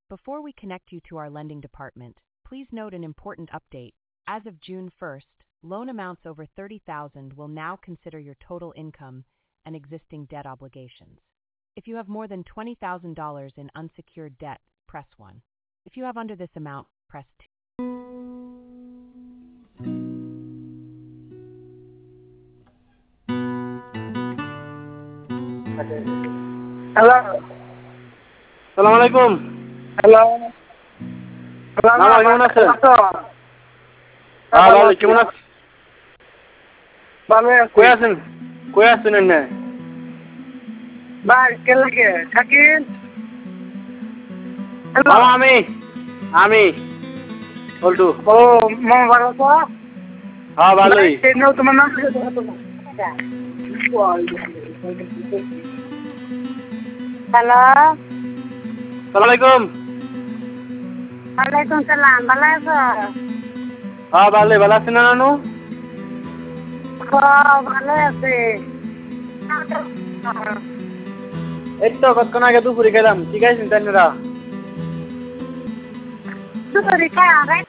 Before we connect you to our lending department, please note an important update. As of June 1st, loan amounts over $30,000 will now consider your total income and existing debt obligations. If you have more than $20,000 in unsecured debt, press 1. If you have under this amount, press 2. Hello, সালাম আলাইকুম। Hello, মামা কেমন আছেন? ভালো, কেমন আছেন? ভালো আছি। কই আছেন এনে? ভাই কে লাগে থাকিন? মামা আমি বলটু। ও মামা ভালো আছো? হ্যাঁ ভালোই। তোমার নাম কি? হ্যালো, সালাম আলাইকুম। ওয়ালাইকুম সালাম। ভালো আছো? হ্যাঁ ভালোই। ভালো আছেন না নানু? ভালো আছে। এই তো কতক্ষণ আগে দুপুরে গেলাম। ঠিক আছে চিন্তা নেই। দুপুরে খাওয়া